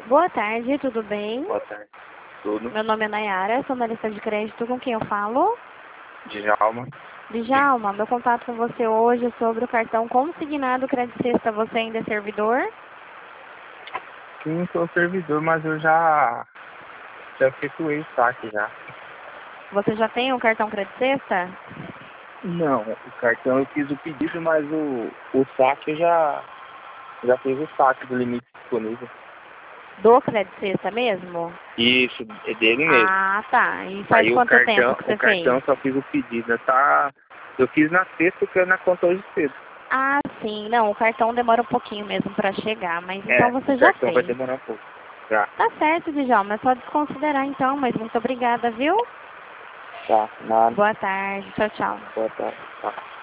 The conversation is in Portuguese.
Boa tarde, tudo bem? Boa tarde. Tudo. Meu nome é Nayara, sou analista de crédito. Com quem eu falo? Djalma. Djalma, meu contato com você hoje é sobre o cartão consignado Crédito Sexta. Você ainda é servidor? Sim, sou servidor, mas eu já efetuei o saque já. Você já tem um cartão Crédito Sexta? Não, o cartão eu fiz o pedido, mas o saque eu já fiz o saque do limite disponível. Do Crédito Sexta mesmo? Isso, é dele mesmo. Ah, tá. E faz Aí quanto tempo que você o cartão fez? só fiz o pedido, né? Tá, eu fiz na sexta porque na conta hoje cedo. Ah, sim. Não, o cartão demora um pouquinho mesmo para chegar, mas então É, você o já cartão vai fez. demorar um pouco. Já. Tá certo, Djalma. É só desconsiderar então, mas muito obrigada, viu? Tá, nada. Boa tarde. Tchau, tchau. Boa tarde. Tá.